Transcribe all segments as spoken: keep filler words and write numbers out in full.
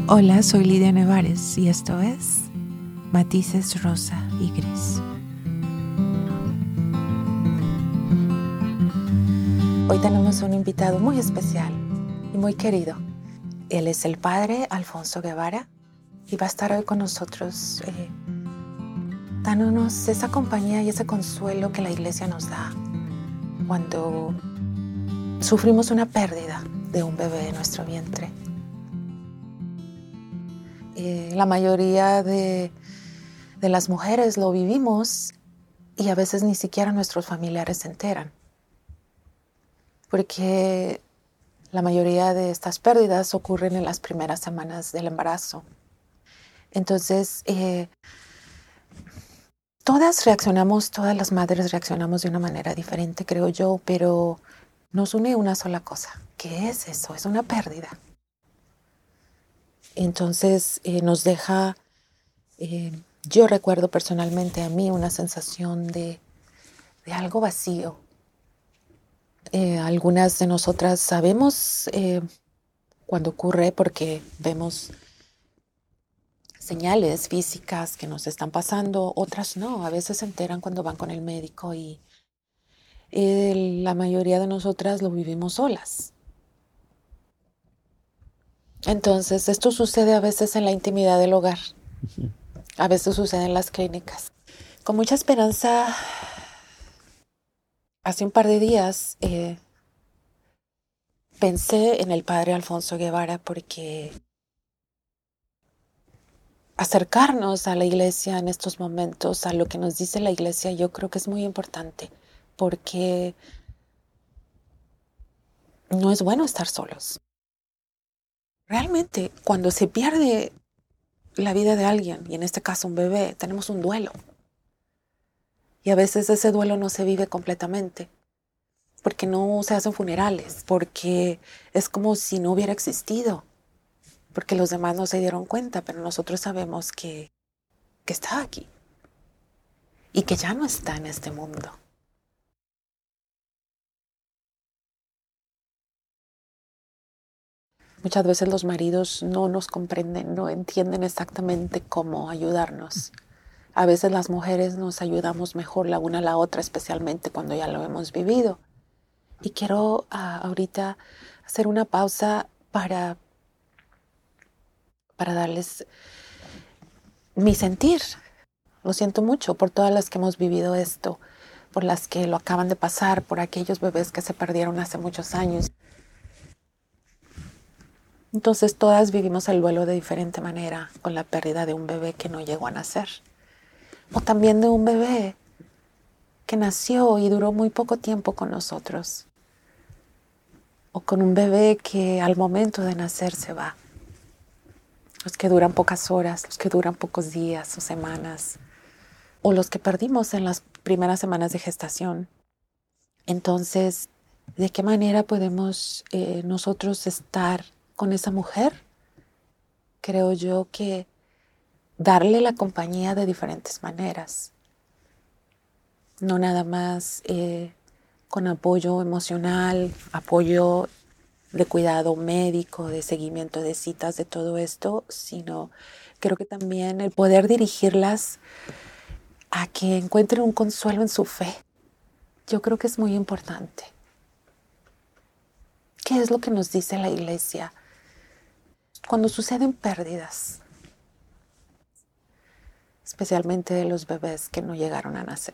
Hola, soy Lidia Nevares y esto es Matices Rosa y Gris. Hoy tenemos un invitado muy especial y muy querido. Él es el padre Alfonso Guevara y va a estar hoy con nosotros eh, dándonos esa compañía y ese consuelo que la iglesia nos da cuando sufrimos una pérdida de un bebé en nuestro vientre. Eh, la mayoría de, de las mujeres lo vivimos y a veces ni siquiera nuestros familiares se enteran. Porque la mayoría de estas pérdidas ocurren en las primeras semanas del embarazo. Entonces, eh, todas reaccionamos, todas las madres reaccionamos de una manera diferente, creo yo, pero nos une una sola cosa. ¿Qué es eso? Es una pérdida. Entonces, eh, nos deja, eh, yo recuerdo personalmente a mí una sensación de, de algo vacío. Eh, algunas de nosotras sabemos eh, cuando ocurre porque vemos señales físicas que nos están pasando, otras no, a veces se enteran cuando van con el médico y eh, la mayoría de nosotras lo vivimos solas. Entonces, esto sucede a veces en la intimidad del hogar, a veces sucede en las clínicas. Con mucha esperanza, hace un par de días eh, pensé en el padre Alfonso Guevara porque acercarnos a la iglesia en estos momentos, a lo que nos dice la iglesia, yo creo que es muy importante, porque no es bueno estar solos. Realmente, cuando se pierde la vida de alguien, y en este caso un bebé, tenemos un duelo. Y a veces ese duelo no se vive completamente, porque no se hacen funerales, porque es como si no hubiera existido, porque los demás no se dieron cuenta, pero nosotros sabemos que, que está aquí y que ya no está en este mundo. Muchas veces los maridos no nos comprenden, no entienden exactamente cómo ayudarnos. A veces las mujeres nos ayudamos mejor la una a la otra, especialmente cuando ya lo hemos vivido. Y quiero uh, ahorita hacer una pausa para, para darles mi sentir. Lo siento mucho por todas las que hemos vivido esto, por las que lo acaban de pasar, por aquellos bebés que se perdieron hace muchos años. Entonces todas vivimos el duelo de diferente manera con la pérdida de un bebé que no llegó a nacer. O también de un bebé que nació y duró muy poco tiempo con nosotros. O con un bebé que al momento de nacer se va. Los que duran pocas horas, los que duran pocos días o semanas. O los que perdimos en las primeras semanas de gestación. Entonces, ¿de qué manera podemos eh, nosotros estar con esa mujer? Creo yo que darle la compañía de diferentes maneras. No nada más eh, con apoyo emocional, apoyo de cuidado médico, de seguimiento de citas, de todo esto, sino creo que también el poder dirigirlas a que encuentren un consuelo en su fe. Yo creo que es muy importante. ¿Qué es lo que nos dice la iglesia cuando suceden pérdidas? Especialmente de los bebés que no llegaron a nacer.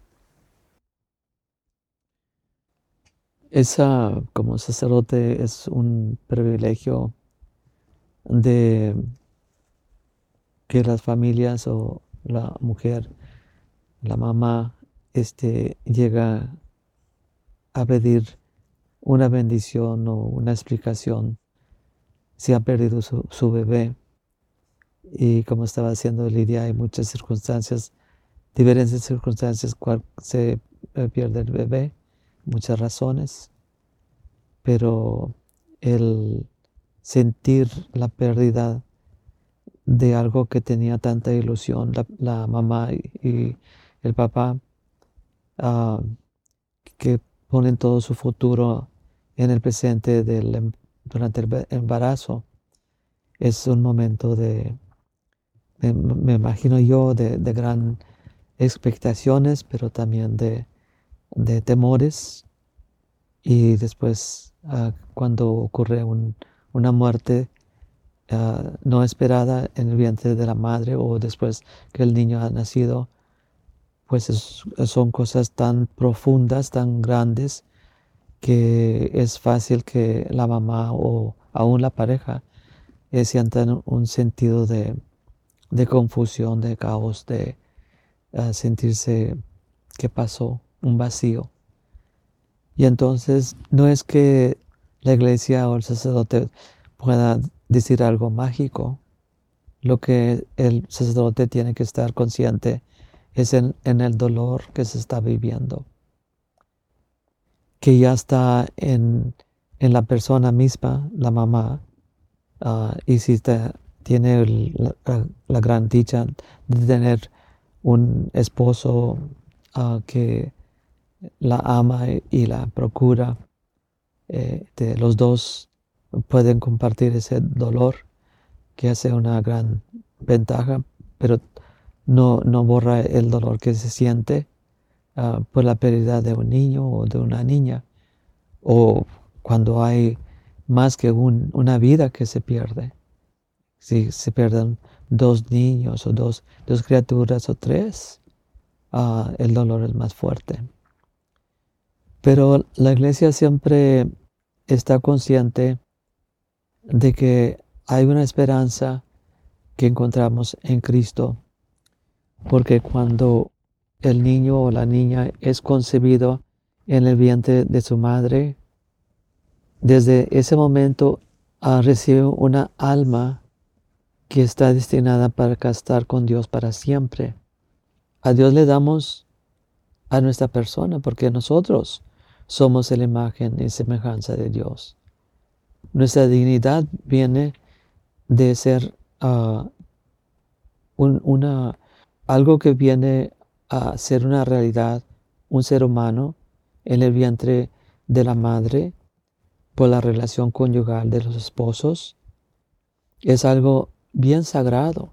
Esa, como sacerdote, es un privilegio de que las familias o la mujer, la mamá, este, llega a pedir una bendición o una explicación si ha perdido su, su bebé. Y como estaba haciendo Lidia, hay muchas circunstancias, diferentes circunstancias cual se pierde el bebé, muchas razones, pero el sentir la pérdida de algo que tenía tanta ilusión la, la mamá y, y el papá, uh, que ponen todo su futuro en el presente del, durante el embarazo, es un momento de, me, me imagino yo, de, de gran expectaciones, pero también de, de temores. Y después, uh, cuando ocurre un, una muerte uh, no esperada en el vientre de la madre o después que el niño ha nacido, pues es, son cosas tan profundas, tan grandes, que es fácil que la mamá o aún la pareja eh, sientan un sentido de, de confusión, de caos, de uh, sentirse que pasó un vacío. Y entonces no es que la iglesia o el sacerdote pueda decir algo mágico. Lo que el sacerdote tiene que estar consciente es en, en el dolor que se está viviendo, que ya está en, en la persona misma, la mamá, uh, y si te, tiene el, la, la gran dicha de tener un esposo uh, que la ama y la procura, eh, de los dos pueden compartir ese dolor, que hace una gran ventaja, pero no, no borra el dolor que se siente uh, por la pérdida de un niño o de una niña, o cuando hay más que un, una vida que se pierde. Si se pierden dos niños o dos, dos criaturas o tres, uh, el dolor es más fuerte. Pero la iglesia siempre está consciente de que hay una esperanza que encontramos en Cristo, porque cuando el niño o la niña es concebido en el vientre de su madre, desde ese momento uh, recibe una alma que está destinada para estar con Dios para siempre. A Dios le damos a nuestra persona porque nosotros somos la imagen y semejanza de Dios. Nuestra dignidad viene de ser uh, un, una, algo que viene a ser una realidad, un ser humano en el vientre de la madre por la relación conyugal de los esposos. Es algo bien sagrado.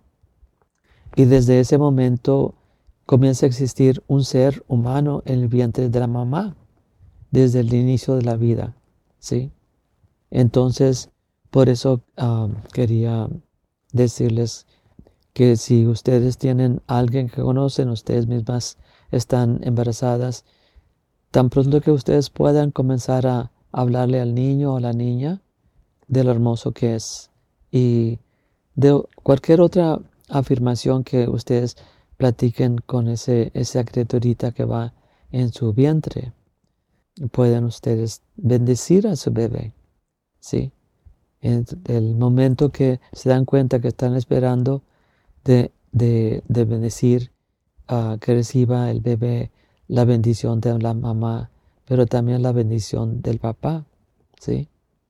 Y desde ese momento comienza a existir un ser humano en el vientre de la mamá, desde el inicio de la vida, ¿sí? Entonces, por eso um, quería decirles que si ustedes tienen a alguien que conocen, ustedes mismas están embarazadas, tan pronto que ustedes puedan comenzar a hablarle al niño o a la niña de lo hermoso que es, y de cualquier otra afirmación que ustedes platiquen con ese, esa criaturita que va en su vientre. Pueden ustedes bendecir a su bebé, ¿sí? En el momento que se dan cuenta que están esperando de, de, de bendecir, uh, que reciba el bebé la bendición de la mamá, pero también la bendición del papá, ¿sí?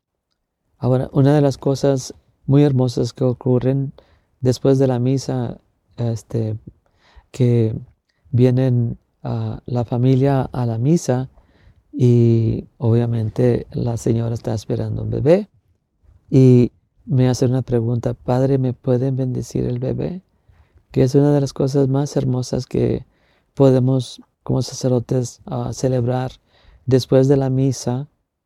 Ahora, una de las cosas muy hermosas que ocurren después de la misa, este, que vienen uh, la familia a la misa y obviamente la señora está esperando un bebé y me hace una pregunta: Padre, ¿me pueden bendecir el bebé? Que es una de las cosas más hermosas que podemos como sacerdotes uh, celebrar después de la misa,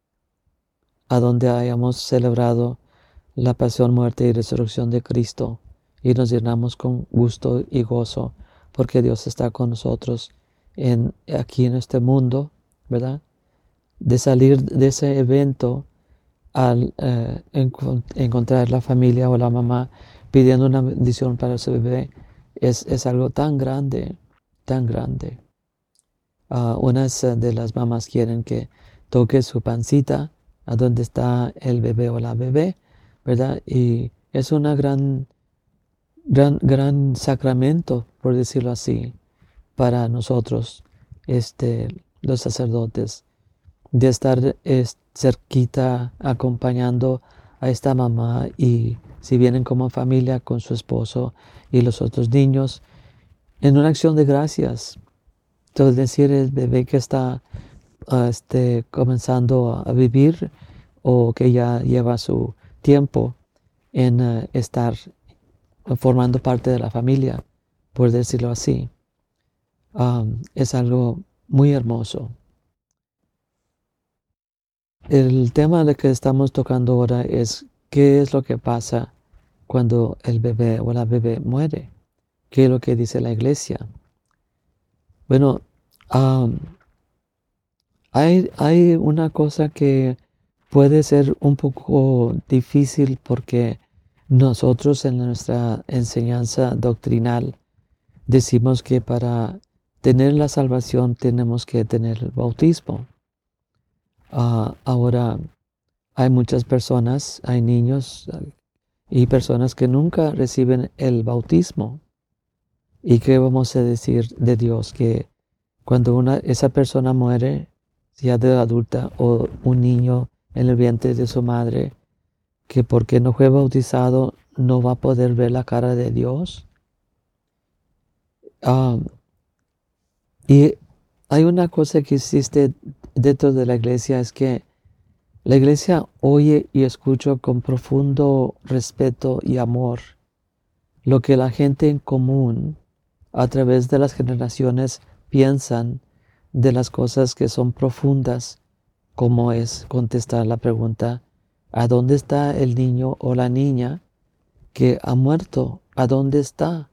a donde hayamos celebrado la pasión, muerte y resurrección de Cristo, y nos llenamos con gusto y gozo porque Dios está con nosotros en, aquí en este mundo, ¿verdad? De salir de ese evento al eh, enco- encontrar la familia o la mamá pidiendo una bendición para su bebé, es, es algo tan grande, tan grande. Uh, unas de las mamás quieren que toque su pancita a donde está el bebé o la bebé, ¿verdad? Y es una gran, gran, gran sacramento, por decirlo así, para nosotros, este, los sacerdotes, de estar es, cerquita acompañando a esta mamá, y si vienen como familia con su esposo y los otros niños, en una acción de gracias. Entonces, decir el bebé que está uh, este, comenzando a vivir o que ya lleva su tiempo en uh, estar formando parte de la familia, por decirlo así. Um, es algo muy hermoso. El tema de que estamos tocando ahora es qué es lo que pasa cuando el bebé o la bebé muere. ¿Qué es lo que dice la iglesia? Bueno, um, hay, hay una cosa que puede ser un poco difícil porque nosotros en nuestra enseñanza doctrinal decimos que para tener la salvación tenemos que tener el bautismo. Uh, ahora, hay muchas personas, hay niños uh, y personas que nunca reciben el bautismo. ¿Y qué vamos a decir de Dios? Que cuando una, esa persona muere, ya de adulta o un niño en el vientre de su madre, que porque no fue bautizado no va a poder ver la cara de Dios. Um, y hay una cosa que existe dentro de la iglesia, es que la iglesia oye y escucha con profundo respeto y amor lo que la gente en común a través de las generaciones piensan de las cosas que son profundas, como es contestar la pregunta, ¿a dónde está el niño o la niña que ha muerto? ¿A dónde está?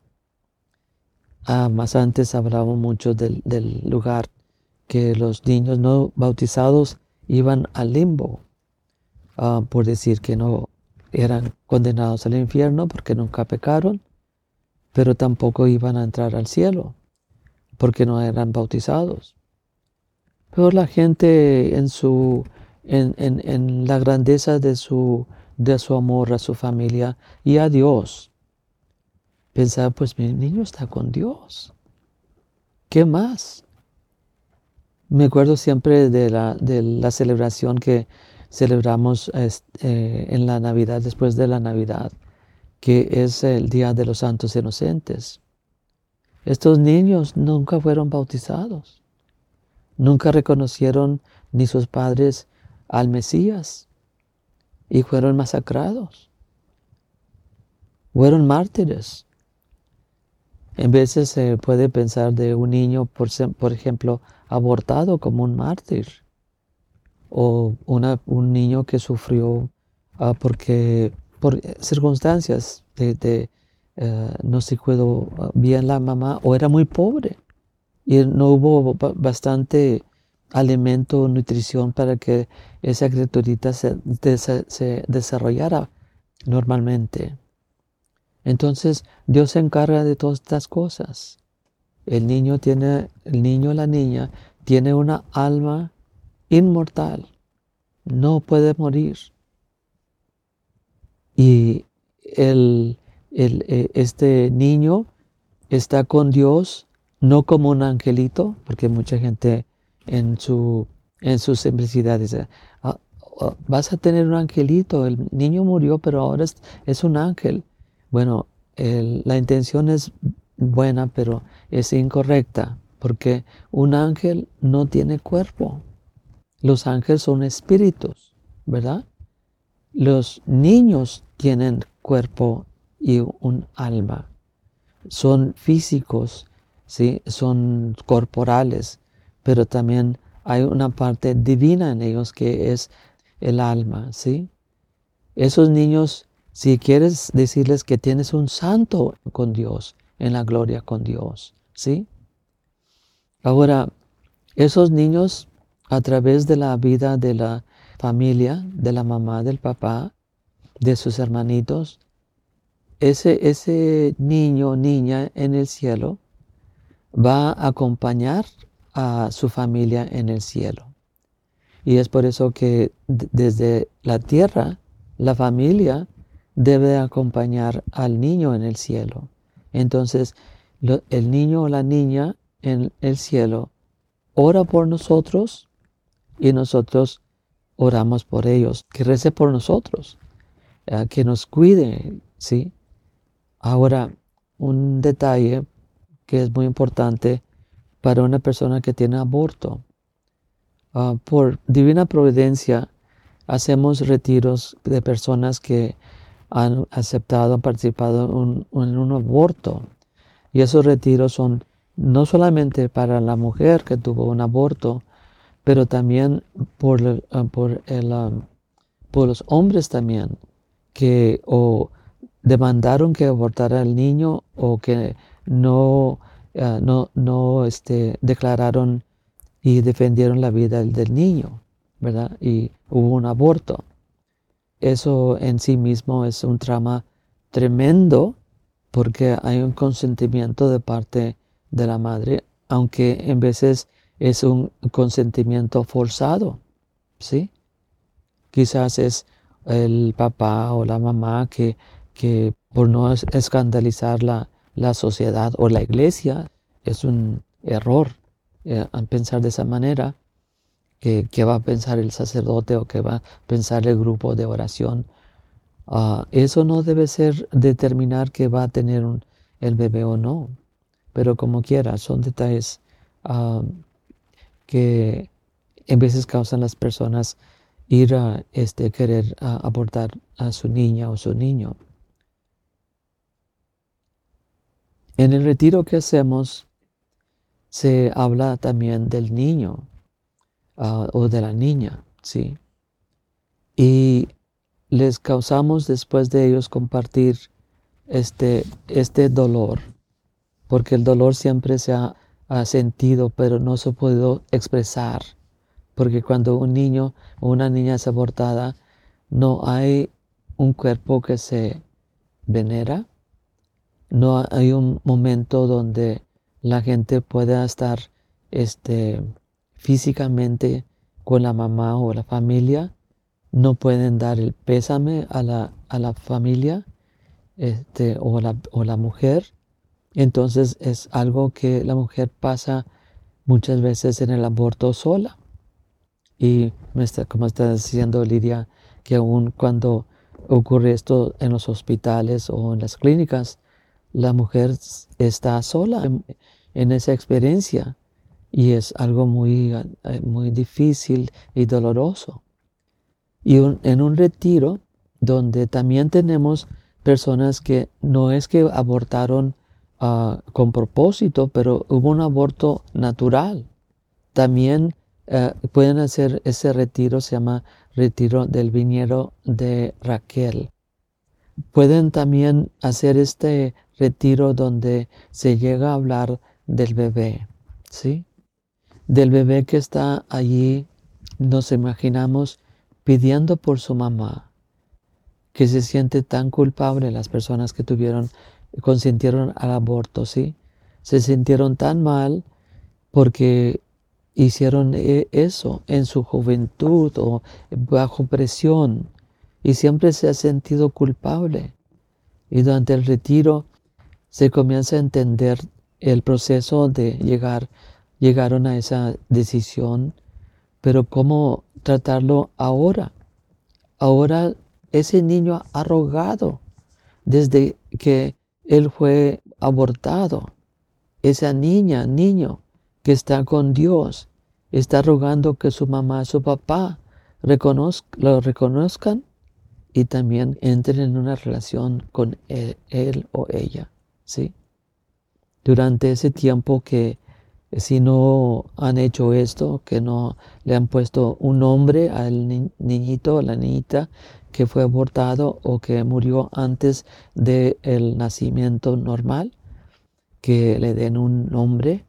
Ah, más antes hablábamos mucho del, del lugar que los niños no bautizados iban al limbo, uh, por decir que no eran condenados al infierno porque nunca pecaron, pero tampoco iban a entrar al cielo porque no eran bautizados. Pero la gente en su en, en, en la grandeza de su de su amor a su familia y a Dios, pensaba, pues mi niño está con Dios. ¿Qué más? Me acuerdo siempre de la, de la celebración que celebramos este, en la Navidad, después de la Navidad, que es el Día de los Santos Inocentes. Estos niños nunca fueron bautizados, nunca reconocieron ni sus padres al Mesías y fueron masacrados, fueron mártires. En veces se puede pensar de un niño, por, por ejemplo, abortado como un mártir, o una, un niño que sufrió uh, porque por circunstancias de, de uh, no se cuidó bien la mamá o era muy pobre y no hubo bastante alimento o nutrición para que esa criaturita se, se, se desarrollara normalmente. Entonces Dios se encarga de todas estas cosas. El niño tiene, el niño o la niña tiene una alma inmortal, no puede morir. Y el, el, este niño está con Dios no como un angelito, porque mucha gente en su, en su simplicidad dice, ah, oh, vas a tener un angelito, el niño murió, pero ahora es, es un ángel. Bueno, el, la intención es buena, pero es incorrecta, porque un ángel no tiene cuerpo. Los ángeles son espíritus, ¿verdad? Los niños tienen cuerpo y un alma. Son físicos, ¿sí? Son corporales, pero también hay una parte divina en ellos que es el alma, ¿sí? Esos niños, si quieres decirles que tienes un santo con Dios, en la gloria con Dios, ¿sí? Ahora, esos niños, a través de la vida de la familia, de la mamá, del papá, de sus hermanitos, ese, ese niño o niña en el cielo va a acompañar a su familia en el cielo. Y es por eso que desde la tierra, la familia debe acompañar al niño en el cielo. Entonces, lo, el niño o la niña en el cielo ora por nosotros y nosotros oramos por ellos. Que rece por nosotros, eh, que nos cuide, ¿sí? Ahora, un detalle que es muy importante para una persona que tiene aborto. Uh, por divina providencia, hacemos retiros de personas que han aceptado, han participado en un, en un aborto. Y esos retiros son no solamente para la mujer que tuvo un aborto, pero también por, el, por, el, um, por los hombres también, que o demandaron que abortara al niño o que no, uh, no, no este, declararon y defendieron la vida del niño, ¿verdad? Y hubo un aborto. Eso en sí mismo es un trauma tremendo porque hay un consentimiento de parte de la madre, aunque en veces es un consentimiento forzado, ¿sí? Quizás es el papá o la mamá que, que por no escandalizar la, la sociedad o la iglesia, es un error eh, pensar de esa manera. ¿Qué, qué va a pensar el sacerdote o qué va a pensar el grupo de oración? Uh, eso no debe ser determinar que va a tener un, el bebé o no, pero como quiera, son detalles uh, que en veces causan las personas ir a este, querer uh, abortar a su niña o su niño. En el retiro que hacemos se habla también del niño uh, o de la niña, ¿sí? Y les causamos después de ellos compartir este, este dolor, porque el dolor siempre se ha, ha sentido, pero no se ha podido expresar, porque cuando un niño o una niña es abortada, no hay un cuerpo que se venera, no hay un momento donde la gente pueda estar este, físicamente con la mamá o la familia, no pueden dar el pésame a la, a la familia este, o, la, o la mujer. Entonces es algo que la mujer pasa muchas veces en el aborto sola. Y me está, como está diciendo Lidia, que aún cuando ocurre esto en los hospitales o en las clínicas, la mujer está sola en, en esa experiencia. Y es algo muy, muy difícil y doloroso. Y un, en un retiro donde también tenemos personas que no es que abortaron uh, con propósito, pero hubo un aborto natural. También uh, pueden hacer ese retiro, se llama retiro del viñedo de Raquel. Pueden también hacer este retiro donde se llega a hablar del bebé, ¿sí? Del bebé que está allí, nos imaginamos pidiendo por su mamá, que se siente tan culpable las personas que tuvieron, consintieron al aborto, ¿sí? Se sintieron tan mal porque hicieron eso en su juventud o bajo presión y siempre se ha sentido culpable. Y durante el retiro se comienza a entender el proceso de llegar, llegaron a esa decisión, pero cómo tratarlo ahora. Ahora ese niño ha rogado desde que él fue abortado. Esa niña, niño que está con Dios, está rogando que su mamá, su papá reconozca, lo reconozcan y también entren en una relación con él, él o ella, ¿sí? Durante ese tiempo que si no han hecho esto, que no le han puesto un nombre al ni- niñito o la niñita que fue abortado o que murió antes del nacimiento normal, que le den un nombre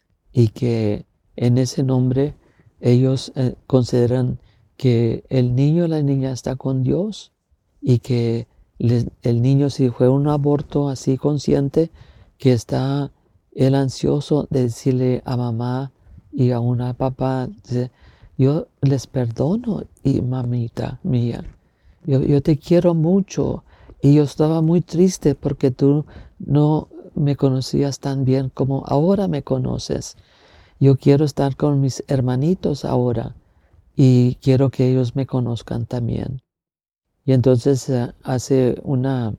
y que en ese nombre ellos eh, consideran que el niño o la niña está con Dios y que les, el niño, si fue un aborto así consciente, que está el ansioso de decirle a mamá y a una papá, dice, yo les perdono y mamita mía, yo, yo te quiero mucho y yo estaba muy triste porque tú no me conocías tan bien como ahora me conoces. Yo quiero estar con mis hermanitos ahora y quiero que ellos me conozcan también. Y entonces uh, hace una,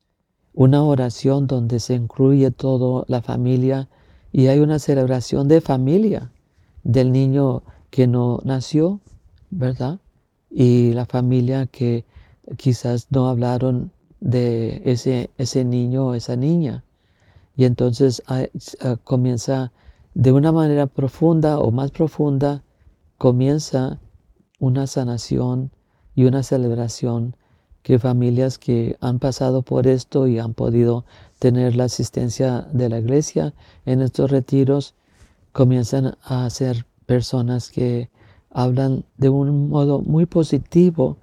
una oración donde se incluye toda la familia y hay una celebración de familia del niño que no nació, ¿verdad? Y la familia que quizás no hablaron de ese, ese niño o esa niña. Y entonces uh, comienza de una manera profunda o más profunda, comienza una sanación y una celebración que familias que han pasado por esto y han podido tener la asistencia de la iglesia en estos retiros, comienzan a ser personas que hablan de un modo muy positivo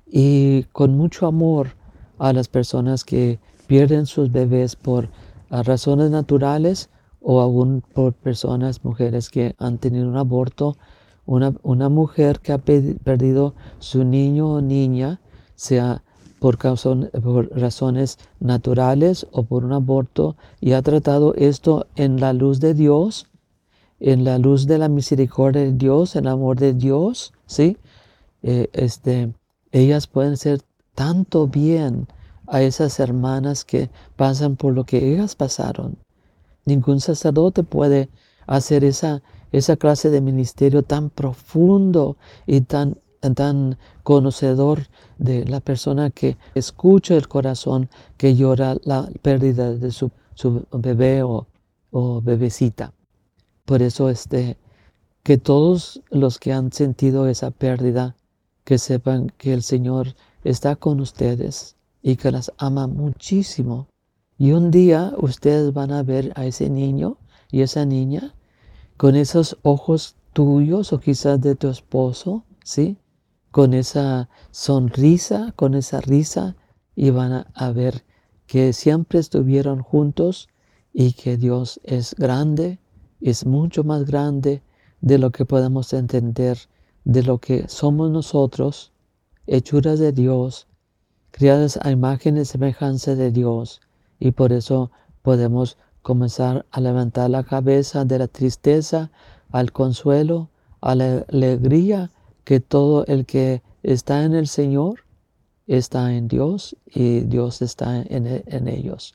y con mucho amor a las personas que pierden sus bebés por razones naturales o aún por personas, mujeres que han tenido un aborto. Una, una mujer que ha perdido su niño o niña, sea por, causa, por razones naturales o por un aborto, y ha tratado esto en la luz de Dios, en la luz de la misericordia de Dios, en el amor de Dios, ¿sí? Eh, este, ellas pueden hacer tanto bien a esas hermanas que pasan por lo que ellas pasaron. Ningún sacerdote puede hacer esa, esa clase de ministerio tan profundo y tan, tan conocedor de la persona que escucha el corazón, que llora la pérdida de su, su bebé o, o bebecita. Por eso este, que todos los que han sentido esa pérdida, que sepan que el Señor está con ustedes y que las ama muchísimo. Y un día ustedes van a ver a ese niño y esa niña con esos ojos tuyos o quizás de tu esposo, ¿sí? Con esa sonrisa, con esa risa, y van a, a ver que siempre estuvieron juntos y que Dios es grande, es mucho más grande de lo que podemos entender, de lo que somos nosotros, hechuras de Dios, criadas a imagen y semejanza de Dios. Y por eso podemos comenzar a levantar la cabeza de la tristeza al consuelo, a la alegría, que todo el que está en el Señor está en Dios y Dios está en, en ellos.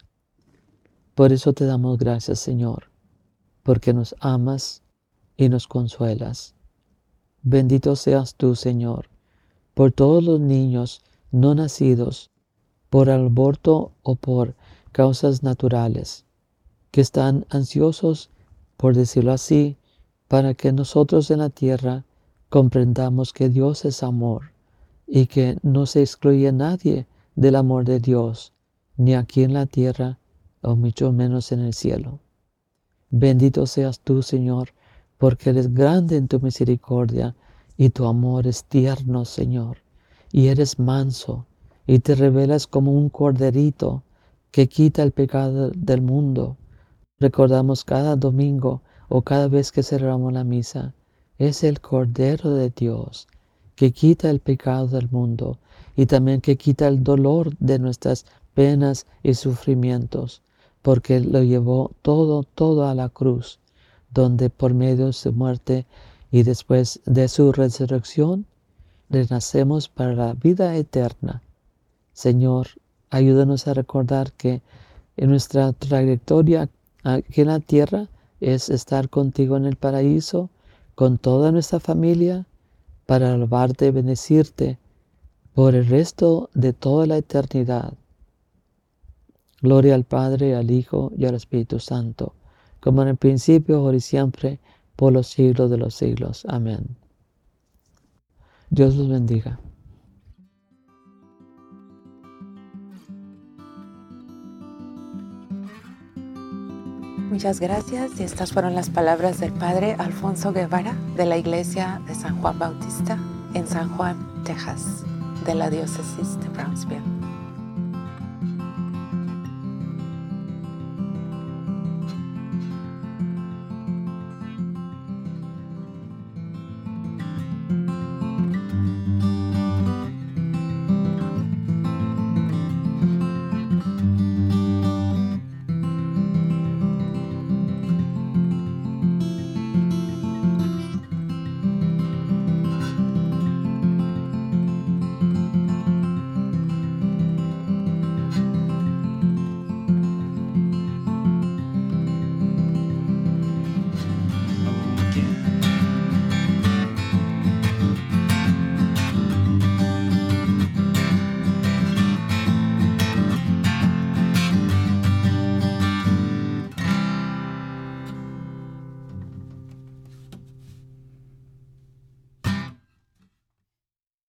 Por eso te damos gracias, Señor, porque nos amas y nos consuelas. Bendito seas tú, Señor, por todos los niños no nacidos, por aborto o por causas naturales, que están ansiosos, por decirlo así, para que nosotros en la tierra comprendamos que Dios es amor y que no se excluye a nadie del amor de Dios, ni aquí en la tierra, o mucho menos en el cielo. Bendito seas tú, Señor, porque eres grande en tu misericordia y tu amor es tierno, Señor, y eres manso y te revelas como un corderito que quita el pecado del mundo. Recordamos cada domingo o cada vez que celebramos la misa, es el Cordero de Dios que quita el pecado del mundo y también que quita el dolor de nuestras penas y sufrimientos, porque lo llevó todo, todo a la cruz, donde por medio de su muerte y después de su resurrección, renacemos para la vida eterna. Señor, ayúdanos a recordar que en nuestra trayectoria aquí en la tierra es estar contigo en el paraíso, con toda nuestra familia, para alabarte y bendecirte por el resto de toda la eternidad. Gloria al Padre, al Hijo y al Espíritu Santo, como en el principio, ahora y siempre, por los siglos de los siglos. Amén. Dios los bendiga. Muchas gracias y estas fueron las palabras del Padre Alfonso Guevara de la Iglesia de San Juan Bautista en San Juan, Texas, de la Diócesis de Brownsville.